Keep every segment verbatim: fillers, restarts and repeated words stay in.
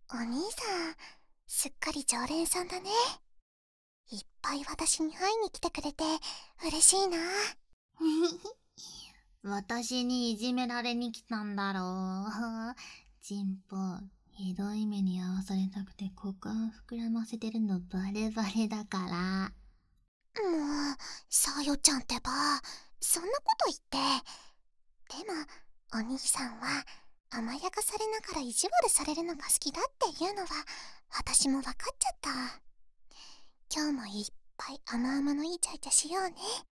お兄さん、すっかり常連さんだね。いっぱい私に会いに来てくれて嬉しいな。 私にいじめられに来たんだろう。チンポ、ひどい目に遭わされたくて股間膨らませてるのバレバレだから。 もう、さよちゃんってば、そんなこと言って。でも、お兄さんは甘やかされながら意地悪されるのが好きだっていうのは私も分かっちゃった。今日もいっぱい甘々のイチャイチャしようね。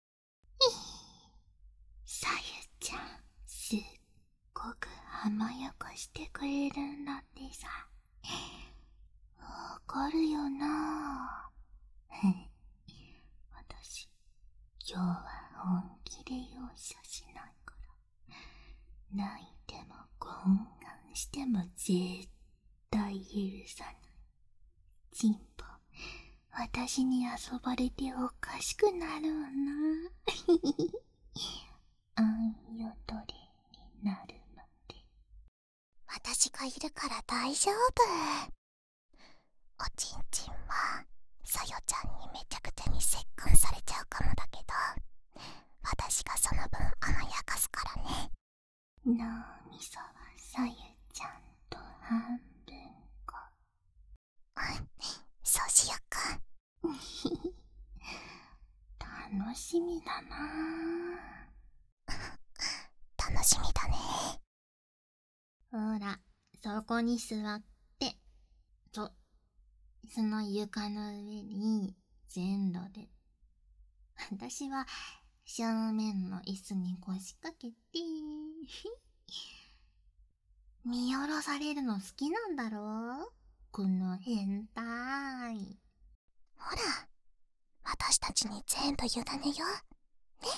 さゆちゃん、すっごく甘やかしてくれるんだってさ。わかるよなぁ。私、今日は本気で容赦しないから。泣いても懇願しても絶対許さない。チンポ、私に遊ばれておかしくなるわな。あんよどれになるまで。 私がいるから大丈夫。おちんちんはさよちゃんにめちゃくちゃに折檻されちゃうかもだけど、私がその分甘やかすからね。 脳みそはさゆちゃんと半分こ。 うん、そうしよっか。 楽しみだなぁ。楽しみだね。 ほら、そこに座って。そ、その床の上に全裸で。私は正面の椅子に腰掛けて。見下ろされるの好きなんだろう、この変態。 ほら、私たちに全部委ねよう。ね。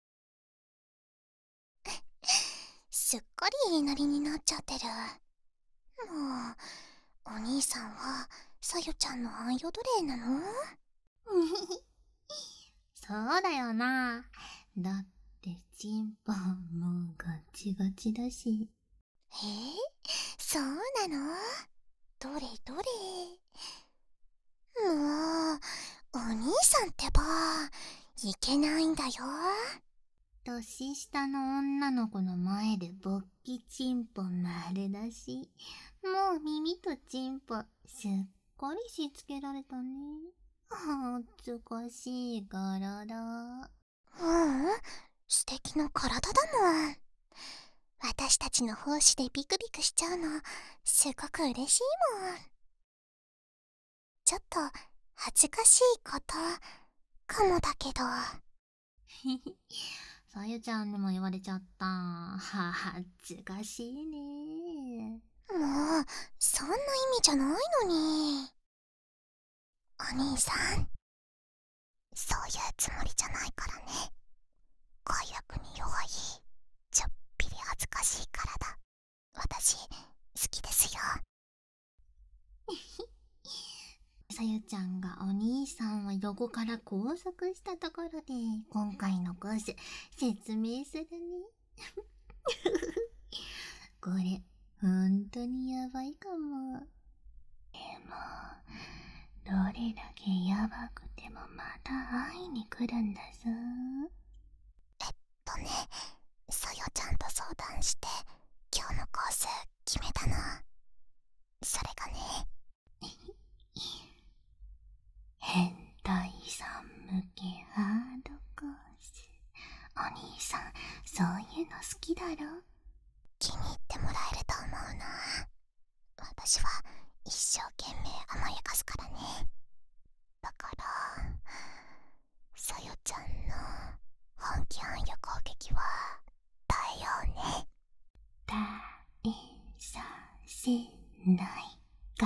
すっかり言いなりになっちゃってる。もう、お兄さんはさゆちゃんの愛用奴隷なの？ そうだよな。だってチンポもうガチガチだし。 えー、そうなの？どれどれ。もう、お兄さんってば、いけないんだよ。 年下の女の子の前で勃起チンポ丸だし、もう耳とチンポすっかりしつけられたね。恥ずかしい体。 ううん、素敵な体だもん。私たちの奉仕でビクビクしちゃうの、すごく嬉しいもん。ちょっと、恥ずかしいこと、かもだけど。 さゆちゃんにも言われちゃった。は、恥ずかしいね。 もう、そんな意味じゃないのに。お兄さん、そういうつもりじゃないからね。快楽に弱い、ちょっぴり恥ずかしい体、私、好きですよ。 さゆちゃんがお兄さんを横から拘束したところで、今回のコース、説明するね。これ、ほんとにやばいかも。でも、どれだけやばくてもまた会いに来るんだぞ。 えっとね、さよちゃんと相談して、今日のコース決めたの。それがね、 変態さん向けハードコース。お兄さん、そういうの好きだろ？ 気に入ってもらえると思うな。私は一生懸命甘やかすからね。だから、さよちゃんの本気暗夜攻撃は耐えようね。 耐えさせないから。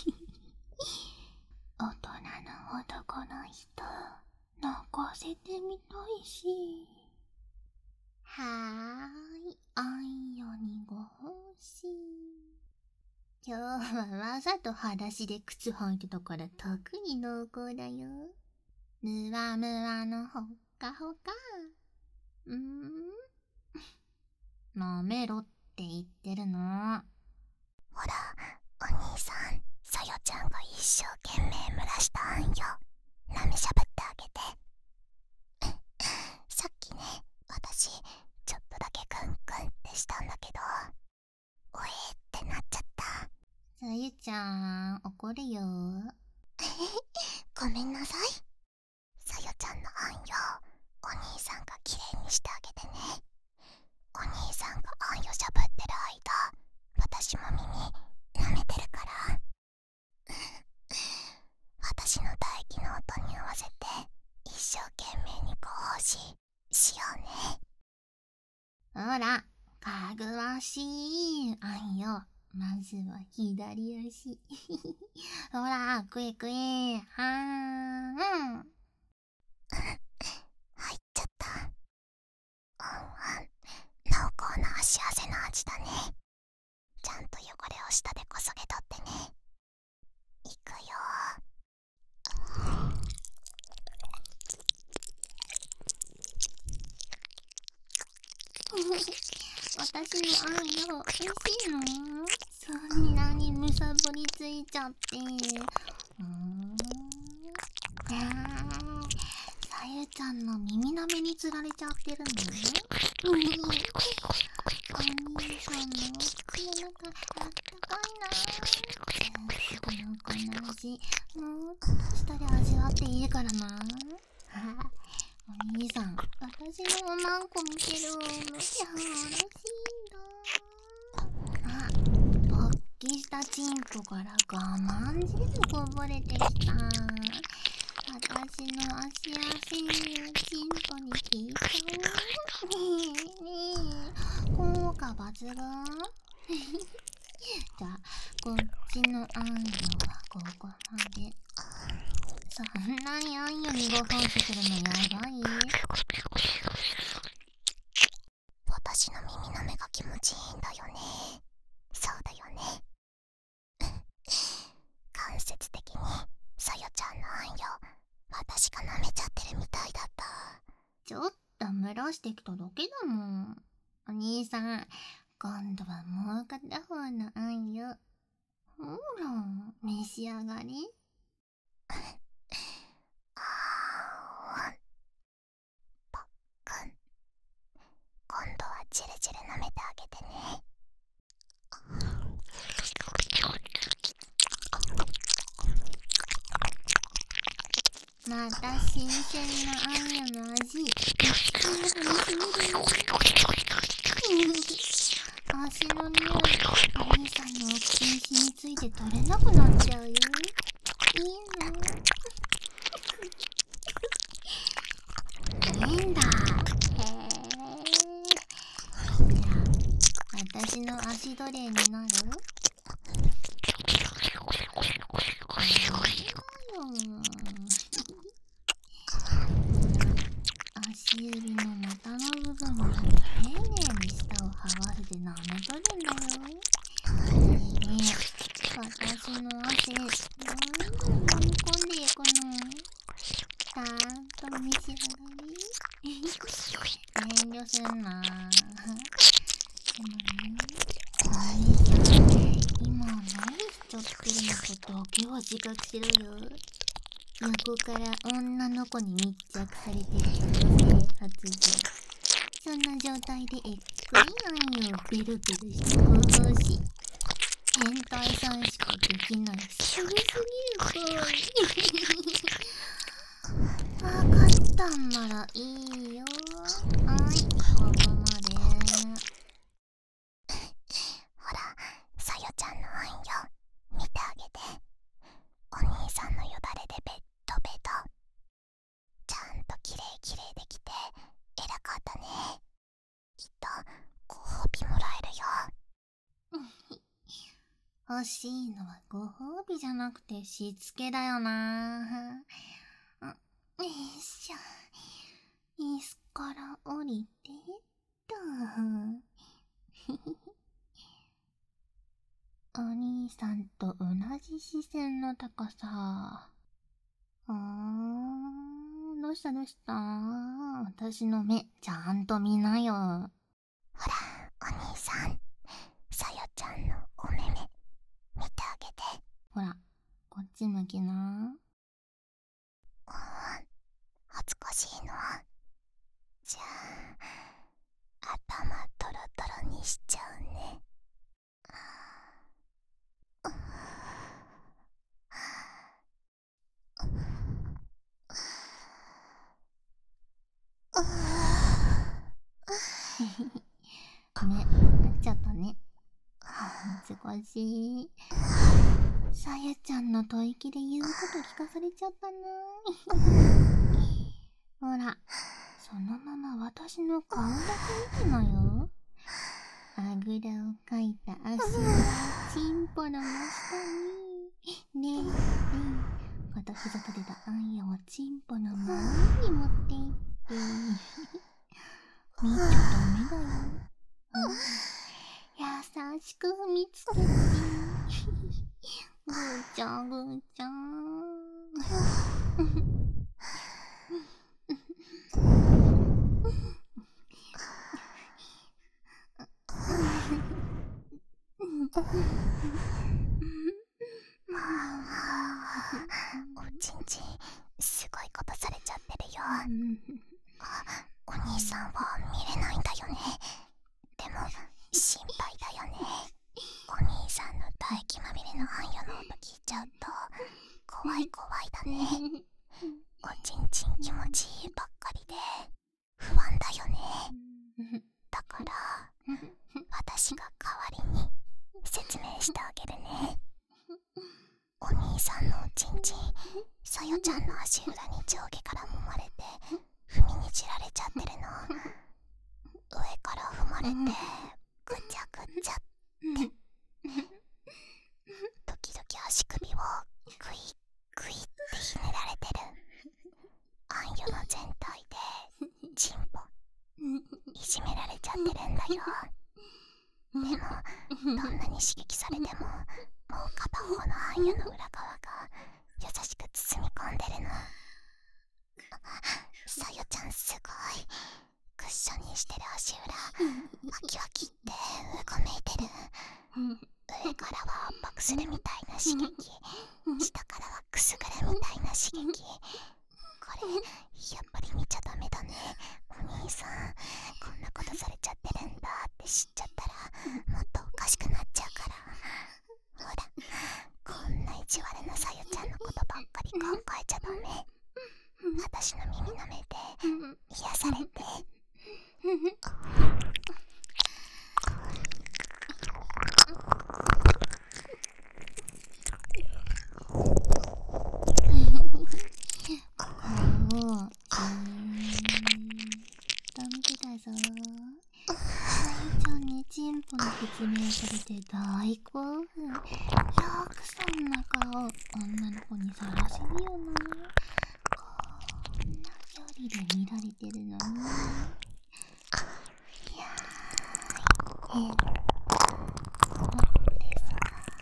大人の男の人、泣かせてみたいし。はーい、あんよにご奉仕。今日はわざと裸足で靴履いてたから特に濃厚だよ。むわむわのほっかほか。うーん舐めろって言ってるの。 ほら、お兄さちゃんが一生懸命蒸らしたあんよ、なめしゃぶってあげて。さっきね、私ちょっとだけクンクンってしたんだけど、おえーってなっちゃった。 さゆちゃん、怒るよ。 ごめんなさい。さよちゃんのあんよ、お兄さんがきれいにしてあげてね。お兄さんがあんよしゃぶってる間、私も耳舐めてるから。私の唾液の音に合わせて一生懸命にご奉仕しようね。 ほら、かぐわしいあんよ。まずは左足。ほら、くえくえ。はーん。 入っちゃった。うんうん、濃厚な足汗の味だね。ちゃんと汚れを舌でこそげ取ってね。いくよ。 私のあんよ、美味しいの？そんなにむさぼりついちゃって。うーん。あー、さゆちゃんの耳なめにつられちゃってるのね。お兄さんの口の中あったかいな。この子の味、もっと舌で味わっていいからな。お兄さん、私のおまんこ見てる。めっちゃ嬉しいんだ。あ、勃起したチンポから我慢汁こぼれてきた。私の足汗にチンポに効いちゃう。ねえねえ、効果抜群。じゃあ、こっちのあんよはここまで。そんなにあんよにご奉仕するのやばい？ 私の耳の目が気持ちいいんだよね。そうだよね。間接的にさよちゃんのあんよ、私が舐めちゃってるみたいだった。 ちょっと蒸らしてきただけだもん。お兄さん、今度はもう片方のあんよ。ほら、召し上がれ。 あー、パックン。今度はチルチル舐めてあげてね。 また新鮮なあんよの味、口の中に染みる。足の匂い、お兄さんのお口に染みついて取れなくなっちゃうよ。いいの？いいんだ。へえ。じゃあ、私の足奴隷になる？足指の股の部分に丁寧に舌を這わせて舐めとるんだよ。ねえねえ、私の汗どんどん飲み込んでいくの。ちゃんと召し上がり。遠慮すんな。でもね、お兄さん、今何しちゃってるのかだけは自覚しろよ。横から女の子に密着されてる女性発言。そんな状態でえっくりあんよベルベルして興奮し、変態さんしかできないすごすぎる行為。わかったんならいいよ。はい、ここまで。 ほら、さよちゃんのあんよ、見てあげて。お兄さんのよだれでベッドベト。ちゃんときれいきれいできて偉かったね。きっとご褒美もらえるよ。 欲しいのはご褒美じゃなくてしつけだよな。よいしょ。椅子から降りてっと。お兄さんと同じ視線の高さ。うーん、どうしたどうした？私の目ちゃんと見なよ。 ほら、お兄さん、さよちゃんのお目目見てあげて。 ほら、 ち向きな。 うん、恥ずかしいの。じゃあ頭トロトロにしちゃうね。 ね、なっちゃったね。恥ずかしい。さゆちゃんの吐息で言うこと聞かされちゃったな。ほら、そのまま私の顔だけ見てなよ。あぐらをかいた足はチンポの真下に。ねえ、ねえ、片膝立てたあんやをチンポの真上に持っていって。見ちゃダメだよ。うん、優しく踏みつけて。ぐーちゃんぐーちゃん。 おちんちんすごいことされちゃってるよ。お兄さんは見れないんだよね。でも心配だよね。お兄さんの唾液まみれのあんやの音聞いちゃうと怖い怖いだね。おちんちん気持ちいいばっかりで不安だよね。だから私が代わりに説明してあげるね。お兄さんのおちんちん、さよちゃんの足裏に上下から揉まれて踏みにじられちゃってるの。上から踏まれてぐちゃぐちゃって時々足首をグイグイってひねられてる。あんよの全体でチンポいじめられちゃってるんだよ。でもどんなに刺激されてももう片方のあんよの裏側が優しく包み込んでるの。さよちゃんすごい。クッションにしてる足裏ワキワキってうごめいてる。上からは圧迫するみたいな刺激、下からはくすぐるみたいな刺激。これやっぱり見ちゃダメだね。お兄さんこんなことされちゃってるんだって知っちゃったらもっとおかしくなっちゃうから。ほらこんないじわるなさゆちゃんのことばっかり考えちゃダメ。私の耳舐めて癒されて。 チンポの説明されて大興奮。よくそんな顔女の子にさらせるよな。こんな距離で見られてるのに。いやー、変なことですか。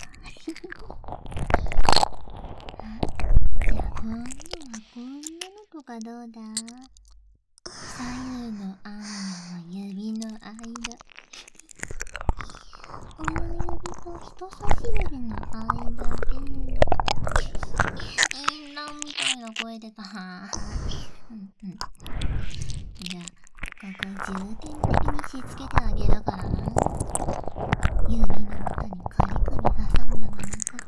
じゃあ今度はこんなのとかどうだ。左右のあんやの指の間、親指と人差し指の間で、みんなみたいな声でかはうんうん。じゃあここ重点的にしつけてあげるからな。指の中にカリカリ挟んだまま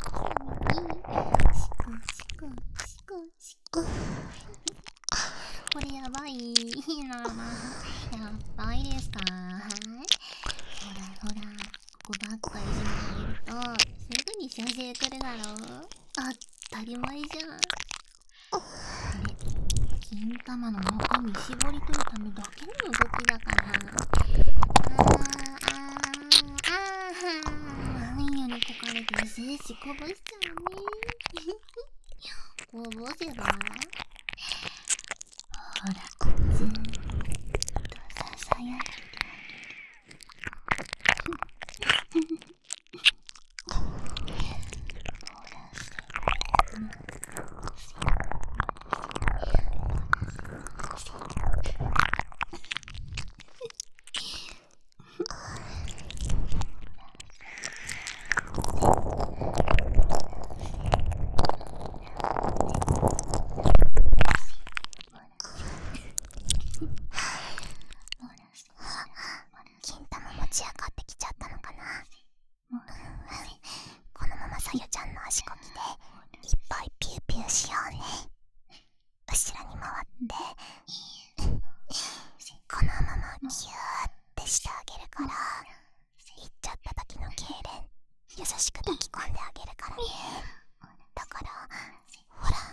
シコシコシコシコ。これやばいなあ。やばいですか。はい。ほらほら、ここばっかいじめあげるとすぐに射精来るだろう。当たり前じゃん。これ金玉の中身絞り取るためだけの動きだから。あーあーあーあんよにこかれて精子こぼしちゃうね。こぼせばほら、ずーっとささやいてあげる。ほらしてる。 しく抱き込んであげるからね。だからほら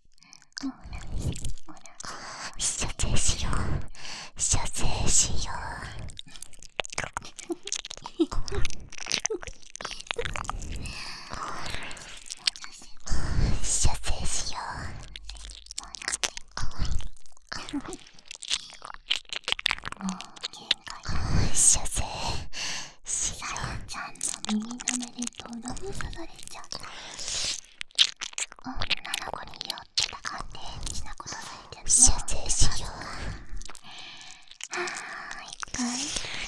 射精しよう射精しよう射精しよう。 もう限界だ。 射精しよさやちゃんの耳の目でとどめ刺されちゃった。女の子に寄ってたかってエッチなことされてもう射精しよう。 はーいかい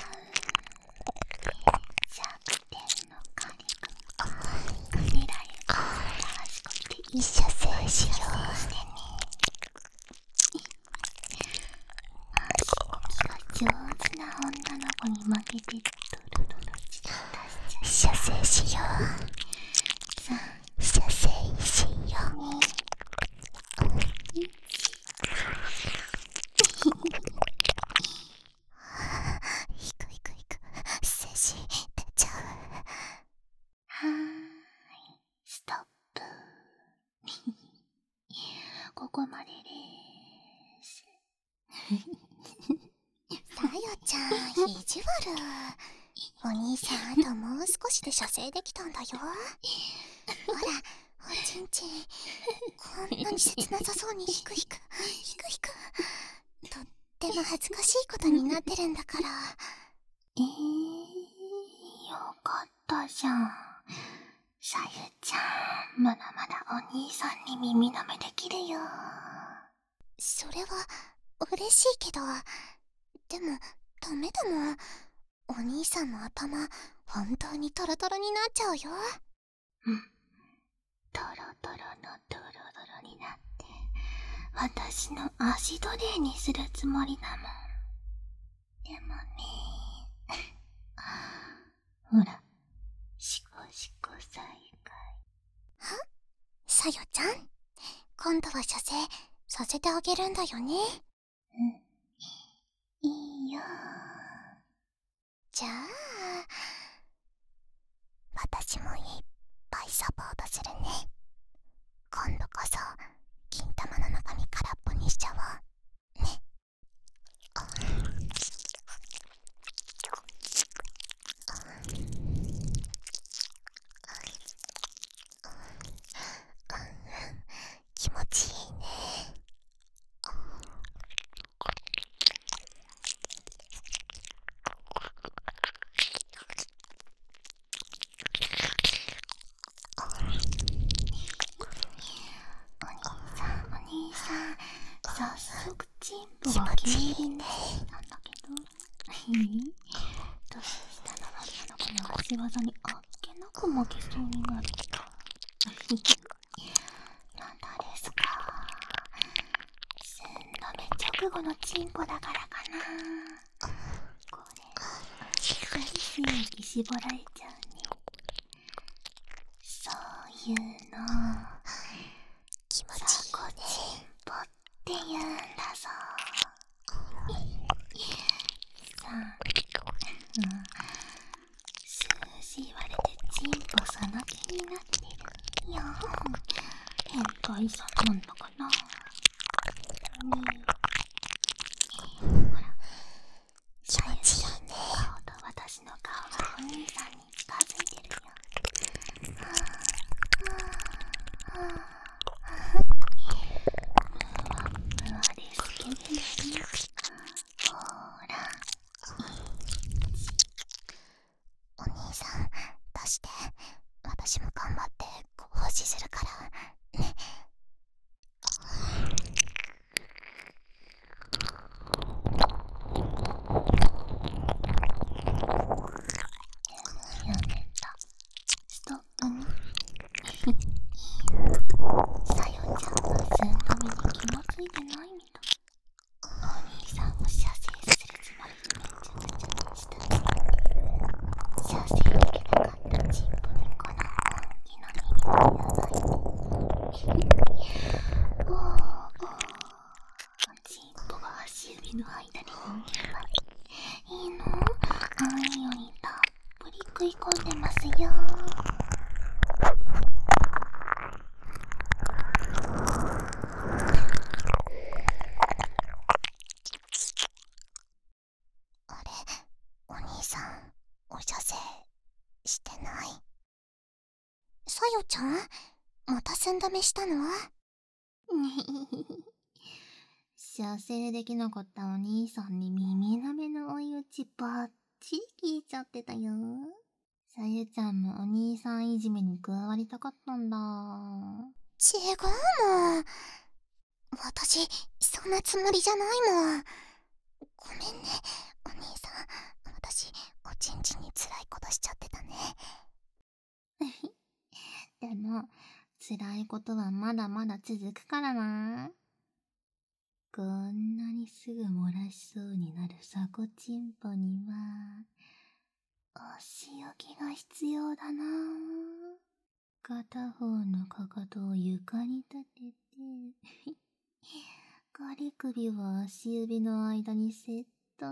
弱点のカリ君くねられるから足こきでいい射精しよしてね。足こきが上手な女の子に負けてドロドロ血出しちゃう。 う。射精しよう。 さ射精しよう。 あねいくいくいく精子出ちゃう。 はーいストップここまででーす。 さよちゃん意地悪。お兄さんあともう少しで射精できたんだよ。ほらおちんちんこんなに切なさそうにひくひくひくひくとっても恥ずかしいことになってるんだから。 えー、よかったじゃん。さゆちゃん、まだまだお兄さんに耳舐めできるよ。 それは嬉しいけど、でもダメだもん。お兄さんの頭本当にトロトロになっちゃうよ。 うん。トロトロのトロトロになって私の足奴隷にするつもりだもん。でもねほらシコシコさゆかい。 は？さよちゃん今度は射精させてあげるんだよね。 うんいいよ。 じゃあ私もいっぱいサポートするね。今度こそ金玉の中身空っぽにしちゃおうね。気持ちいいね。 お兄さん早速チンポが気に入りにしたんだけど年下の女の子の足技にあっけなく負けそうになるなんだですか。寸止め直後のチンポだからかな。これしっかり刺激絞られちゃうね。そういうの気持ちいいこチンポって言うんだぞ。さあ、うん、数字言われてチンポその気になってるよ。変態さんなんだかな。ねえ、ほらさゆちゃんの顔と私の顔がお兄さんに近づいてるよ。はあはあはあふわですけどね。ほらお兄さん出して。私も頑張って保持するからね。 やめた。ストップね。さよちゃんは寸止めに気もついてないみたい。お兄さんを射精するつもりでめっちゃくちゃにした。射精できなかったチンポにこの本気の耳がやばい。おーおーチンポが足指の間に逃げまいいの？あんよにたっぷり食い込んでますよ。 よちゃん、また寸止めしたの？ 射精できなかったお兄さんに耳なめの追い打ちばっちり聞いちゃってたよ。さゆちゃんもお兄さんいじめに加わりたかったんだ。 違うもん。私、そんなつもりじゃないもん。ごめんね、お兄さん。私、おちんちんに辛いことしちゃってたね。 でも、辛いことはまだまだ続くからな。こんなにすぐ漏らしそうになるサコチンポには、お仕置きが必要だな。片方のかかとを床に立てて、仮首を足指の間にセット。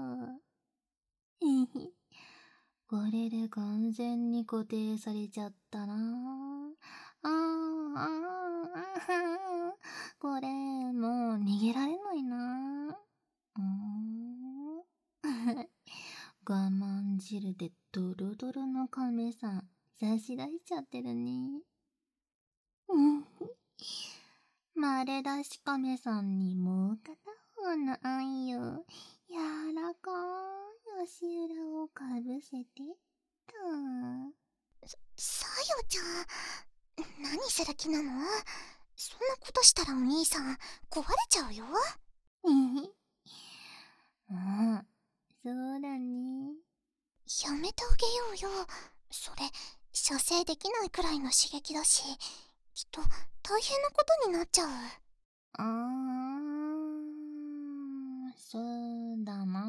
これで完全に固定されちゃったな。あーあーあーこれもう逃げられないな。うーん我慢汁でドロドロの亀さん差し出しちゃってるね。うん丸出し亀さんにもう片方の愛を柔らかい足裏をかぶせてと。 さよちゃん、何する気なの？そんなことしたらお兄さん壊れちゃうよ。 ああ、そうだね。 やめてあげようよ。それ射精できないくらいの刺激だし、きっと大変なことになっちゃう。 あー、そうだな。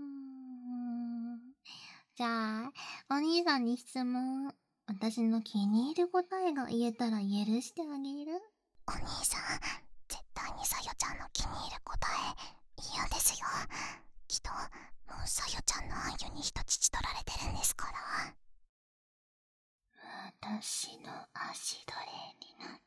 じゃあ、お兄さんに質問。私の気に入る答えが言えたら許してあげる。 お兄さん、絶対にさよちゃんの気に入る答え嫌ですよ。きっともうさよちゃんの愛湯に人質取られてるんですから。 私の足奴隷になって。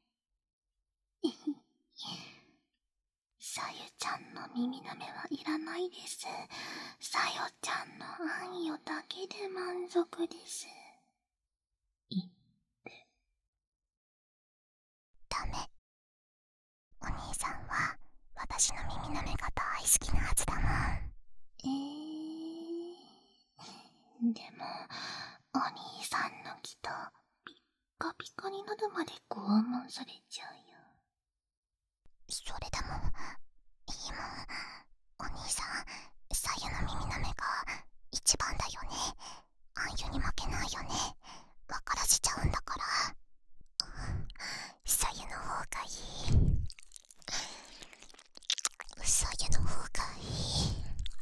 さゆちゃんの耳なめはいらないです。さよちゃんの愛よだけで満足です。いってダメ。お兄さんは私の耳なめが大好きなはずだもん。 えー、でもお兄さんの気とピッカピカになるまで拷問されちゃうよ。 それでもいいもん。お兄さん、さゆの耳なめが一番だよね。愛湯に負けないよね。分からせちゃうんだから。さゆの方がいい。さゆの方がいい。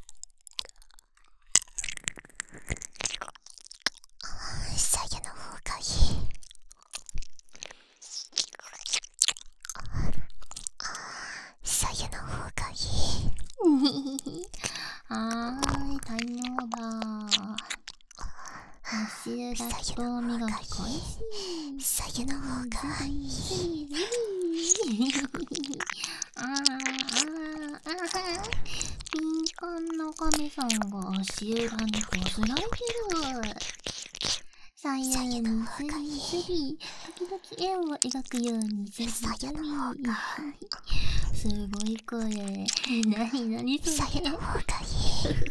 さゆの方がいい。さゆの方がいい。 はーい、タイムオーバー。足裏と磨き開始。 さゆの方がいい。 あーあーあー敏感な亀さんが足裏にこすられてる。左右にスリスリ、時々円を描くようにスリスリ。すごい声。なになにそれ。 さゆの方がいい。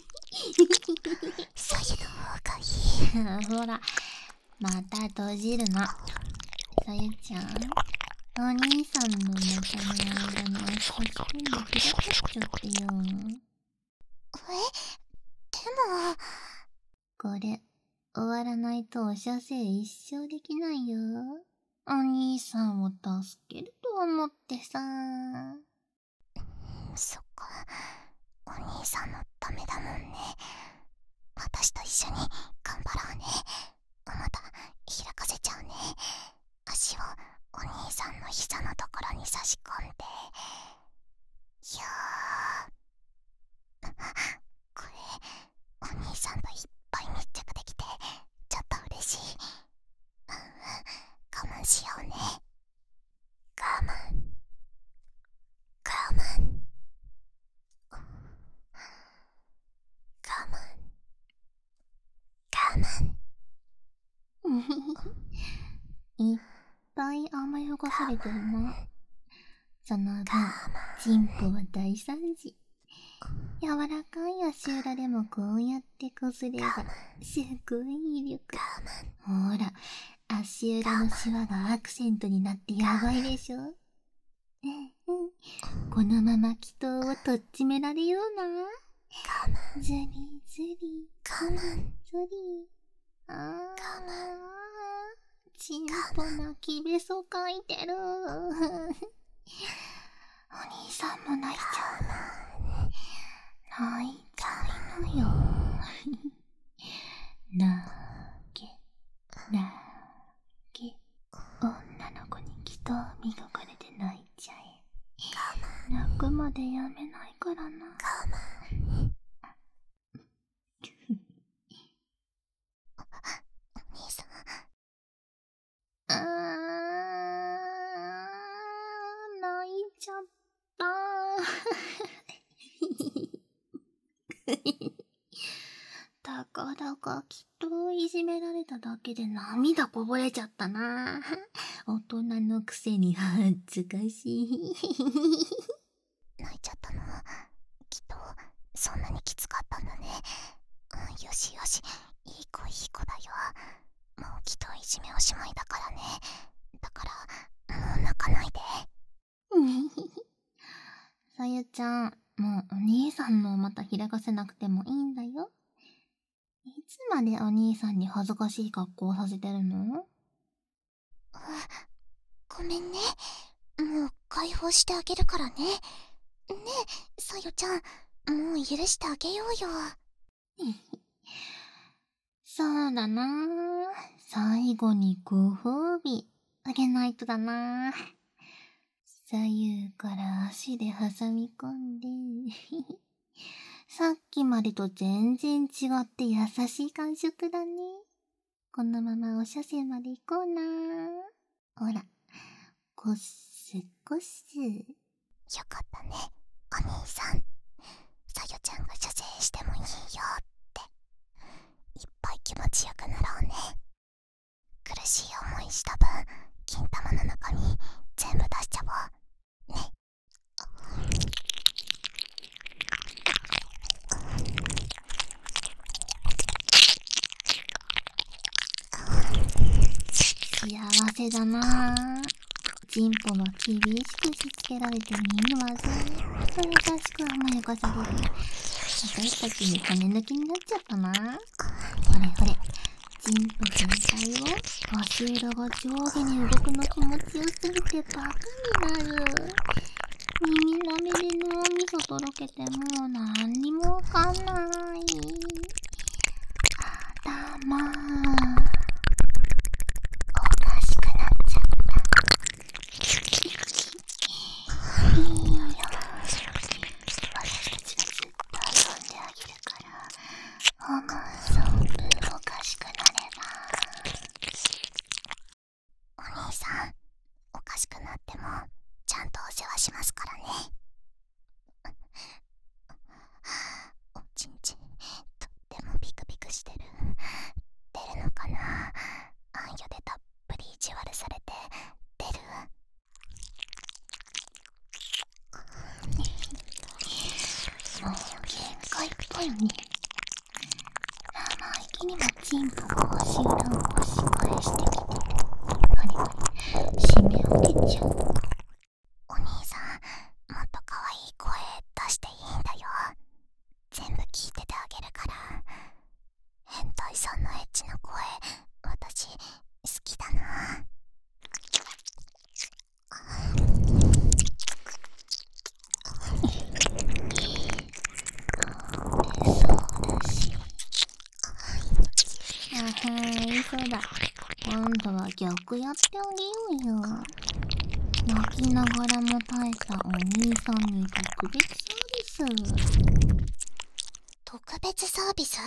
さゆの方がいい。 ほら、また閉じるな。さゆちゃん、お兄さんの中の間に足を突っ込んで開かしちゃってよ。 え、でもこれ終わらないとお射精一生できないよ。お兄さんを助けると思ってさ。 そっか、お兄さんのためだもんね。私と一緒に頑張ろうね。また開かせちゃうね。足をお兄さんの膝のところに差し込んで、よー。これお兄さんといっぱい密着できてちょっと嬉しい。うんうん、我慢しようね。我慢我慢我慢我慢ぱい甘やかされてるな。その分、チンポは大惨事。柔らかい足裏でもこうやってこすれば、すごい威力。ほら、足裏のシワがアクセントになってやばいでしょ。うんうん。このまま祈祷をとっちめられような。ずりずり。 カモン。 ずり。あー。チンポ泣きべそかいてる。お兄さんも泣いちゃうな。泣いちゃいなよ。なげ、なげ。女の子に祈祷磨かれて泣いちゃえ。泣くまでやめないからな。 お兄さん。 あー、泣いちゃった。たかだかきっといじめられただけで涙こぼれちゃったな。大人のくせに恥ずかしい。 泣いちゃったのはきっとそんなにきつかったんだね。うん、よしよし、いい子いい子だよ。もうきっといじめおしまいだからね。だからもう泣かないで。 さゆちゃん、もうお兄さんのまた開かせなくてもいいんだよ。いつまでお兄さんに恥ずかしい格好をさせてるの？ ごめんね。もう解放してあげるからね。ねえ、さよちゃん、もう許してあげようよ。 そうだな。最後にご褒美あげないとだな。左右から足で挟み込んでさっきまでと全然違って優しい感触だね。このままお車線まで行こうな。ほら、こっすこっす。 よかったね、お兄さん。さよちゃんが射精してもいいよっていっぱい気持ちよくなろうね。苦しい思いした分、金玉の中身全部出しちゃおうね。 幸せだなぁ。チンポは厳しくしつけられてみんなはずっと優しく甘やかされる。私たちに金抜きになっちゃったな。ほれほれ、チンポ全体を足裏が上下に動くの気持ちよすぎてバカになる。耳なめで脳みそとろけてもう何にもわかんない。頭おかしくなっちゃった。いいよ、私たちがずっと遊んであげるから思う存分おかしくなれば。 お兄さん、おかしくなってもちゃんとお世話しますからね。おちんちんとってもビクビクしてる。出るのかな。あんよでたっぷり意地悪されて出る。 もう限界っぽいね。生意気にもチンポが足裏を押し返してきて、あれあれ締め上げちゃう。 お兄さん、もっと可愛い声出していいんだよ。全部聞いててあげるから。変態さんのエッチな声、私好きだな。 そうだし。あはーい、そうだ。今度は逆やってあげようよ。泣きながらも耐えたお兄さんに特別サービス。 特別サービス？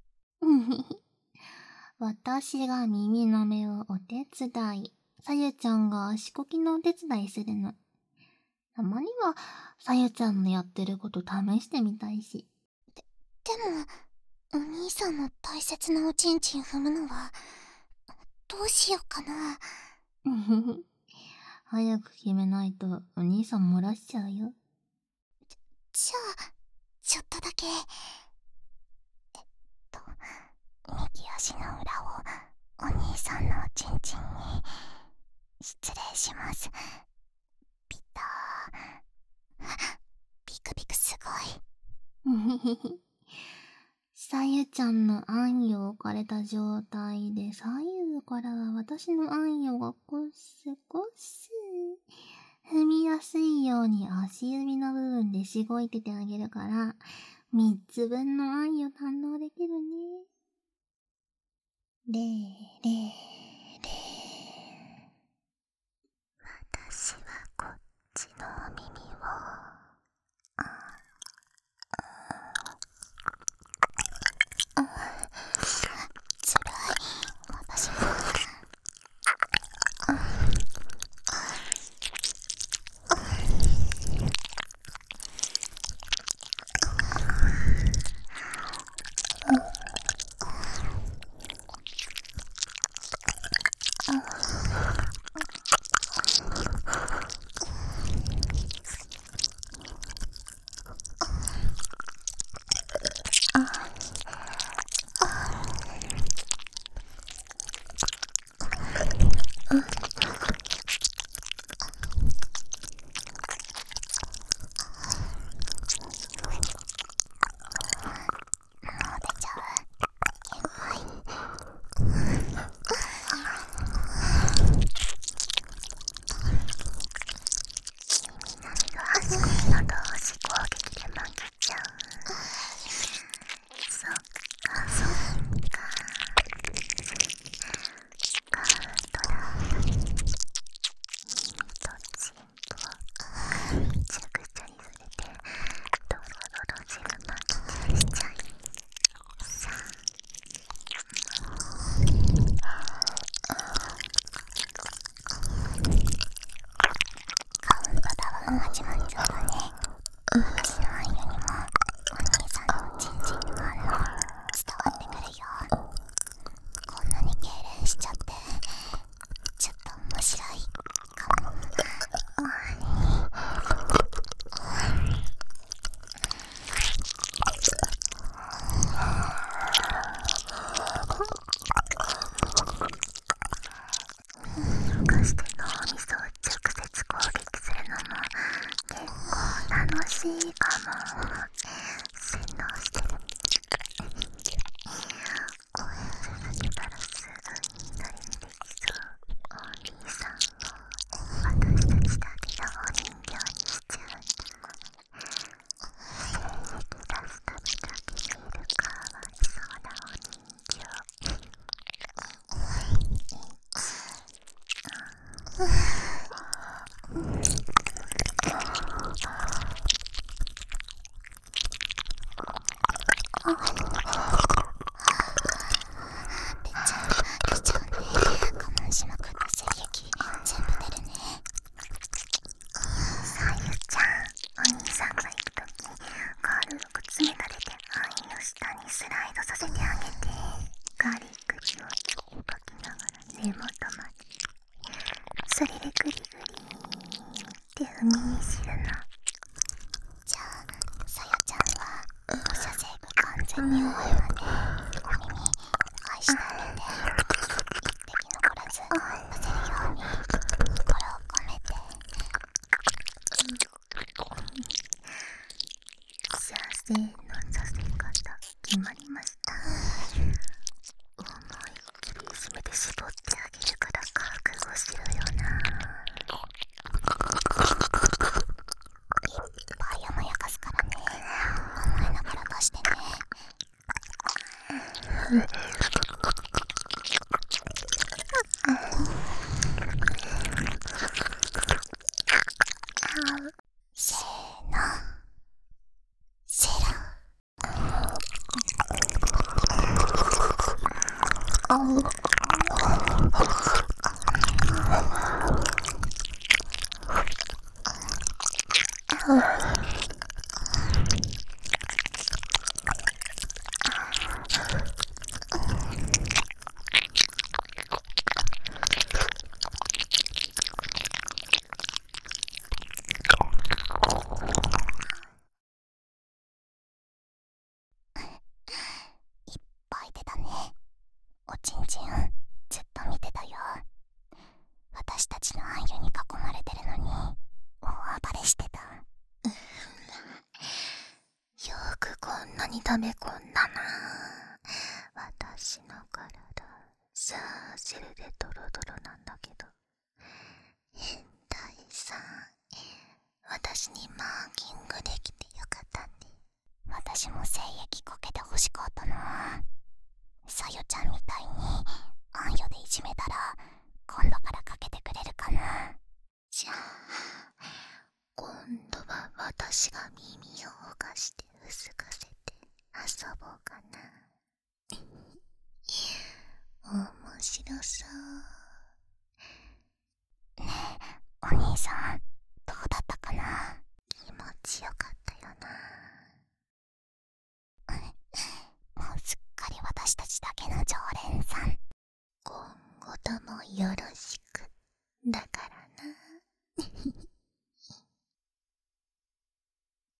私が耳の目をお手伝い、さゆちゃんが足こきのお手伝いするの。たまにはさゆちゃんのやってること試してみたいし。 で、でも、お兄さんの大切なおちんちん踏むのは、どうしようかな。 早く決めないとお兄さん漏らしちゃうよ。 じゃあ、ちょっとだけ。えっと、右足の裏をお兄さんのおちんちんに。失礼します。ピター。ビクビクすごい。 さゆちゃんのあんよ置かれた状態で、左右からは私のあんよがこすこす。踏みやすいように足指の部分でしごいててあげるから、みっつぶんのあんよ堪能できるね。れーれーれー。 私はこっちのお耳を。つらい。私も。始まっちゃったね。うちのあんよにもお兄さんのちんちんの反応伝わってくるよ。こんなに痙攣しちゃってちょっと面白いかも。動かして脳みそを直接攻撃するのも結構楽しいかも。洗脳してる。これ続けたらすぐに誰にできそう。お兄さんを私たちだけのお人形にしちゃうんだ。精液出すためだけにいるかわいそうなお人形。出ちゃう出ちゃうね。我慢しまくった精液全部出るね。さゆちゃん、お兄さんが行くとき軽く爪が出て愛の下にスライドさせてあげて、ガリグリをちょっかきながら根元まで、それでグリグリって踏みにするの。じゃあさやちゃんはお射精が完全に終わるまでお耳愛してあげて、一滴残らず混ぜるように心を込めて。射精のさせ方決まりました。思いっきり締めて絞ってあげるから覚悟しろよな。いっぱい甘やかすからね。甘えながら出してね。せーの、セラ。 に溜め込んだな。私の体さあジェルでドロドロなんだけど、変態さん、私にマーキングできてよかったね。 私も精液かけて欲しかったな。さよちゃんみたいにあんよでいじめたら今度からかけてくれるかな。 じゃあ今度は私が耳をほがしてうすかせて遊ぼうかな。面白そう。 ねえお兄さん、